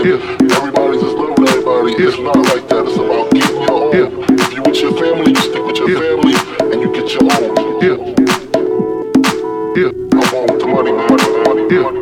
Everybody's just loving everybody. It's not like that. It's about getting your own. If you with your family, you stick with your family, and you get your own. I'm on with the money, money.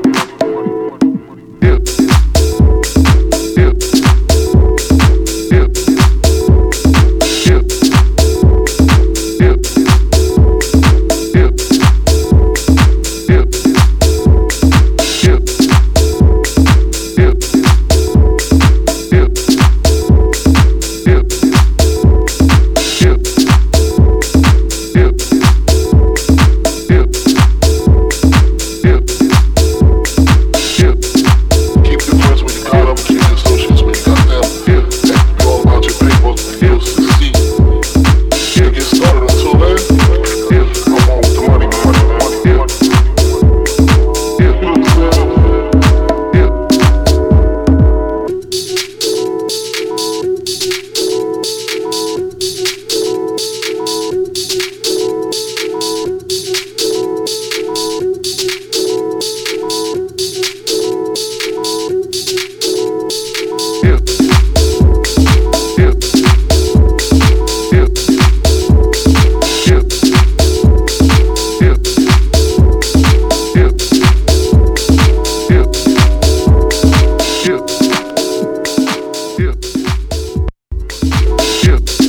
Yeah.